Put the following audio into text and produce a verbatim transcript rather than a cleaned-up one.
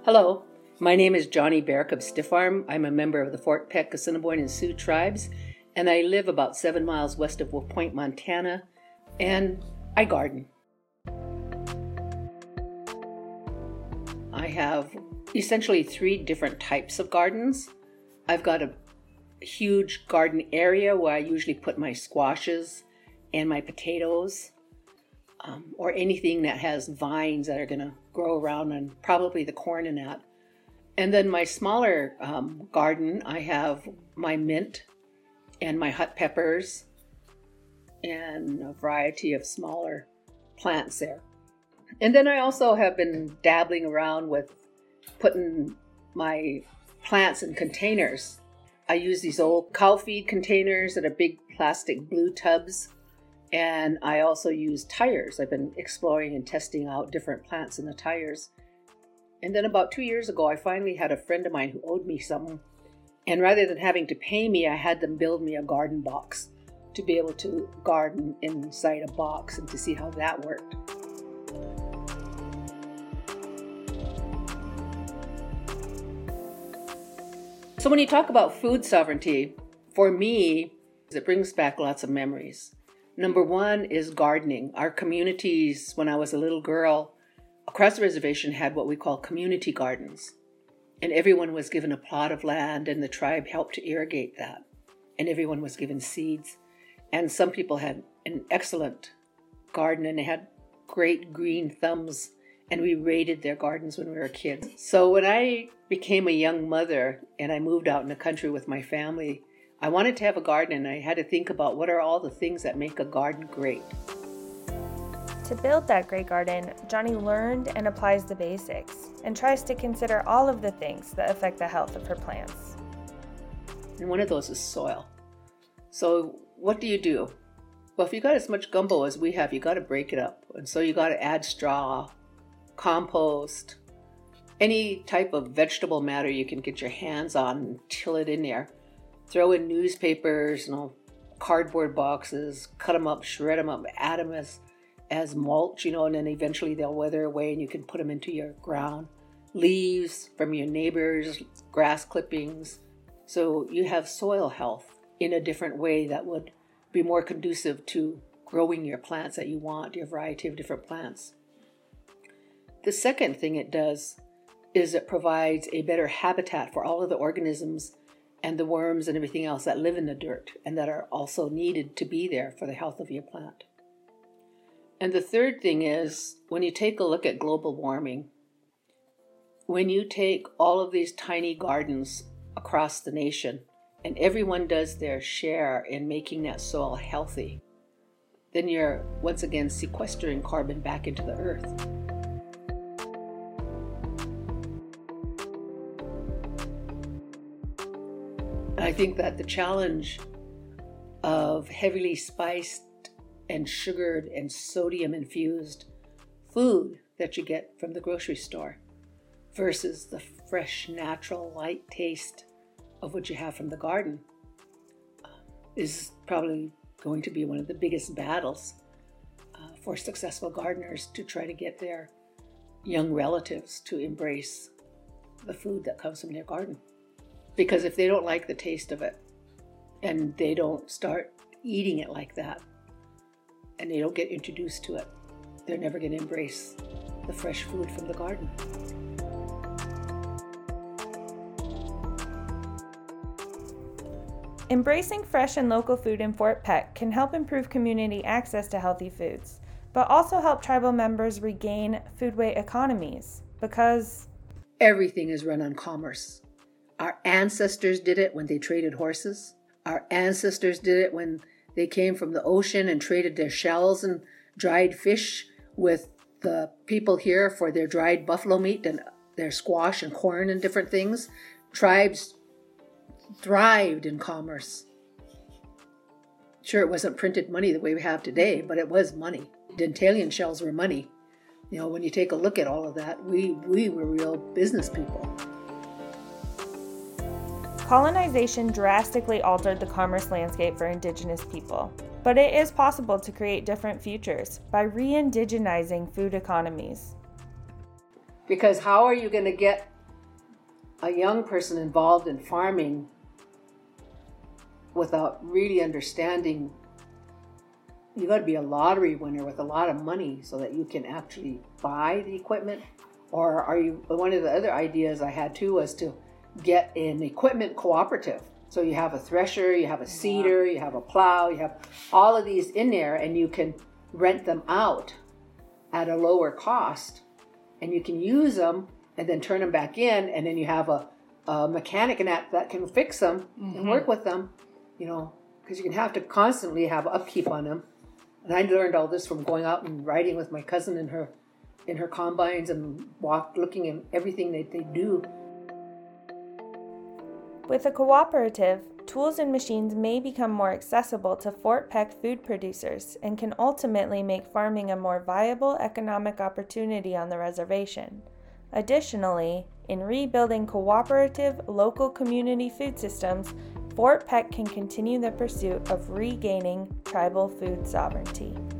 Hello, my name is Johnny Berk of Stiff Arm. I'm a member of the Fort Peck, Assiniboine, and Sioux tribes, and I live about seven miles west of Wolf Point, Montana, and I garden. I have essentially three different types of gardens. I've got a huge garden area where I usually put my squashes and my potatoes, um, or anything that has vines that are going to grow around, and probably the corn in that. And then my smaller um, garden, I have my mint and my hot peppers and a variety of smaller plants there. And then I also have been dabbling around with putting my plants in containers. I use these old cow feed containers that are big plastic blue tubs. And I also use tires. I've been exploring and testing out different plants in the tires. And then about two years ago, I finally had a friend of mine who owed me something. And rather than having to pay me, I had them build me a garden box to be able to garden inside a box and to see how that worked. So when you talk about food sovereignty, for me, it brings back lots of memories. Number one is gardening. Our communities, when I was a little girl, across the reservation had what we call community gardens. And everyone was given a plot of land, and the tribe helped to irrigate that. And everyone was given seeds. And some people had an excellent garden, and they had great green thumbs. And we raided their gardens when we were kids. So when I became a young mother and I moved out in the country with my family, I wanted to have a garden, and I had to think about what are all the things that make a garden great. To build that great garden, Johnny learned and applies the basics and tries to consider all of the things that affect the health of her plants. And one of those is soil. So what do you do? Well, if you got as much gumbo as we have, you got to break it up. And so you got to add straw, compost, any type of vegetable matter you can get your hands on and till it in there. Throw in newspapers, you know, cardboard boxes, cut them up, shred them up, add them as, as mulch, you know, and then eventually they'll weather away and you can put them into your ground. Leaves from your neighbors, grass clippings. So you have soil health in a different way that would be more conducive to growing your plants that you want, your variety of different plants. The second thing it does is it provides a better habitat for all of the organisms and the worms and everything else that live in the dirt and that are also needed to be there for the health of your plant. And the third thing is, when you take a look at global warming, when you take all of these tiny gardens across the nation and everyone does their share in making that soil healthy, then you're once again sequestering carbon back into the earth. I think that the challenge of heavily spiced and sugared and sodium infused food that you get from the grocery store versus the fresh, natural, light taste of what you have from the garden is probably going to be one of the biggest battles uh, for successful gardeners to try to get their young relatives to embrace the food that comes from their garden. Because if they don't like the taste of it and they don't start eating it like that and they don't get introduced to it, they're never going to embrace the fresh food from the garden. Embracing fresh and local food in Fort Peck can help improve community access to healthy foods, but also help tribal members regain foodway economies because everything is run on commerce. Our ancestors did it when they traded horses. Our ancestors did it when they came from the ocean and traded their shells and dried fish with the people here for their dried buffalo meat and their squash and corn and different things. Tribes thrived in commerce. Sure, it wasn't printed money the way we have today, but it was money. Dentalian shells were money. You know, when you take a look at all of that, we, we were real business people. Colonization drastically altered the commerce landscape for Indigenous people, but it is possible to create different futures by re-indigenizing food economies. Because how are you going to get a young person involved in farming without really understanding, you got to be a lottery winner with a lot of money so that you can actually buy the equipment? Or are you, one of the other ideas I had too was to get an equipment cooperative. So you have a thresher, you have a seeder, you have a plow, you have all of these in there, and you can rent them out at a lower cost, and you can use them and then turn them back in, and then you have a, a mechanic in that that can fix them mm-hmm. and work with them, you know, because you can have to constantly have upkeep on them. And I learned all this from going out and riding with my cousin in her in her combines and walk looking at everything that they do. With a cooperative, tools and machines may become more accessible to Fort Peck food producers and can ultimately make farming a more viable economic opportunity on the reservation. Additionally, in rebuilding cooperative local community food systems, Fort Peck can continue the pursuit of regaining tribal food sovereignty.